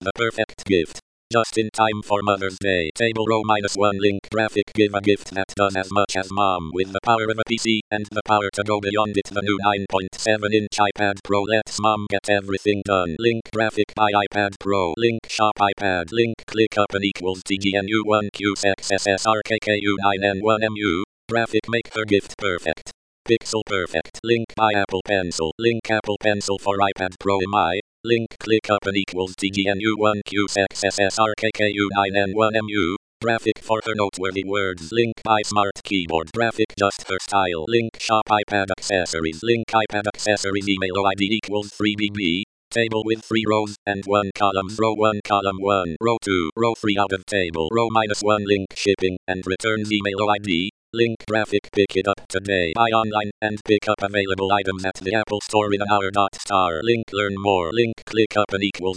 The perfect gift. Just in time for Mother's Day. Table row -1 link graphic. Give a gift that does as much as mom with the power of a PC and the power to go beyond it. The new 9.7-inch iPad Pro lets mom get everything done. Link graphic buy iPad Pro. Link shop iPad. Link click up and equals TGNU1QSXSSRKKU9N1MU. Graphic make her gift perfect. Pixel perfect. Link buy Apple Pencil. Link Apple Pencil for iPad Pro MI. Link click up and equals TGNU1QSXSSRKKU9N1MU. Graphic for her noteworthy words. Link buy smart keyboard. Graphic just her style. Link shop iPad accessories. Link iPad accessories email OID equals 3BB. Table with 3 rows and 1 column. Row 1 column 1. Row 2. Row 3 out of table. Row -1 link shipping and returns email OID. Link graphic pick it up today. Buy online and pick up available items at the Apple Store in an hour. Star. Link learn more. Link click up and equals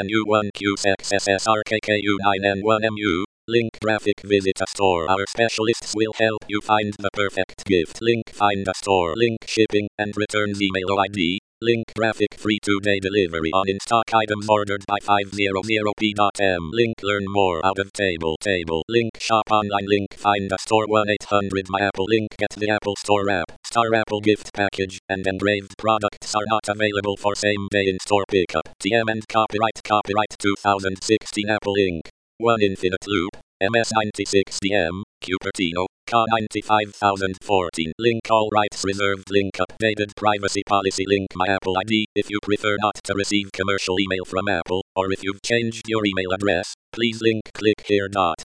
TGNU1QSXSSRKKU9N1MU. Link graphic visit a store. Our specialists will help you find the perfect gift. Link find a store. Link shipping and returns email OID. Link graphic free 2-day delivery on in-stock items ordered by 500p.m. Link learn more out of table. Link shop online. Link find a store 1-800 my Apple. Link get the Apple Store app. Star Apple gift package and engraved products are not available for same-day in-store pickup. TM and copyright 2016 Apple Inc. 1 Infinite Loop. MS96DM. Cupertino. Car 95014. Link all rights reserved. Link updated privacy policy. Link my Apple ID. If you prefer not to receive commercial email from Apple, or if you've changed your email address, please link click here.